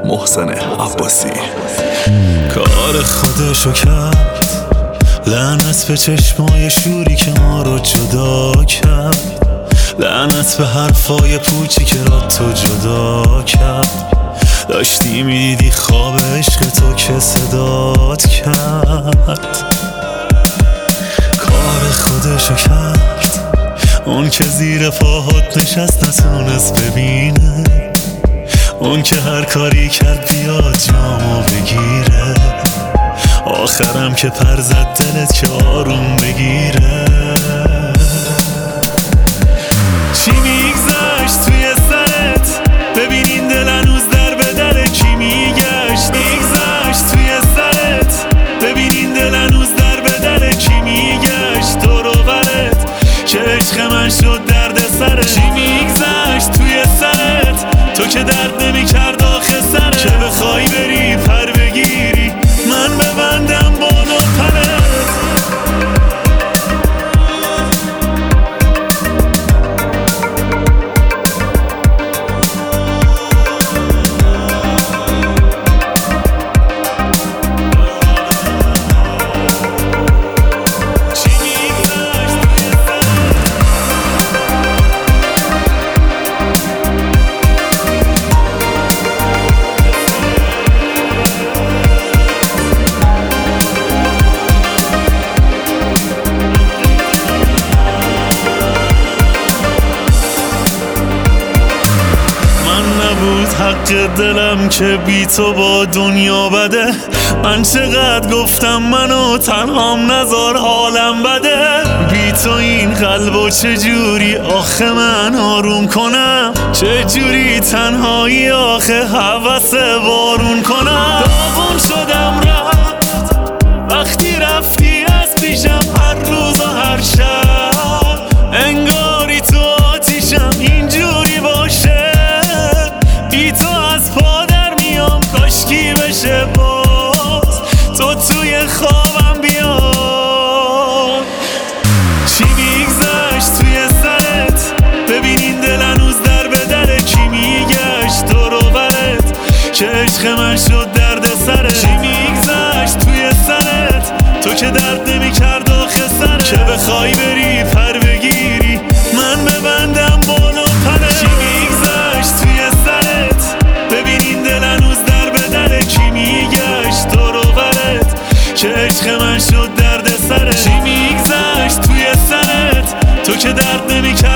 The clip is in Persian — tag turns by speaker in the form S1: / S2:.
S1: محسن عباسی.
S2: کار خودشو کرد، لعنت به چشمای شوری که ما رو جدا کرد، لعنت به حرفای پوچی که را تو جدا کرد. داشتی میدیدی خواب عشق تو که صدات کرد. کار خودشو کرد، اون که زیر پاهات نشست نتونست ببینه، اون که هر کاری کرد بیاد جامو بگیره، آخرم که پر زد دلت که آروم بگیره. چی میگذشت توی سرت؟ ببین این دل هنوز در به در کی میگشت. میگذشت توی سرت، ببین این دل هنوز در به در کی میگشت. تو رو برت که عشق من شد درد سرت. چی میگذشت توی سرت؟ تو که درد نمیکرد آخه سرت، که بخوای بری پر بگیری من ببندم بالا پرت. حق دلم که بی تو با دنیا بده. من چقدر گفتم منو تنهام نذار حالم بده. بی تو این قلبو چجوری آخه من آروم کنم؟ چجوری تنهایی آخه هوس بارون کنم؟ داغون شدم رفت وقتی رفتی از پیشم، هر روز و هر شب انگاری تو آتیشم اینجوری باشه. بی تو از پا در میام کاشکی بشه باز تو توی خوابم بیاد. چی میگذشت توی سرت؟ ببین این دل هنوز در به در کی میگشت. تو رو برت که عشق من شد درد سرت. چی میگذشت توی سرت؟ تو که درد نمیکرد آخه سرت، که بخوای بری پر بگیری من ببندم بالا پرت. چی میگذشت توی سرت؟ ببین این دل هنوز در به در کی میگشت. تو رو برت که عشق من شد درد سرت. چی میگذشت توی سرت؟ تو که درد نمیکرد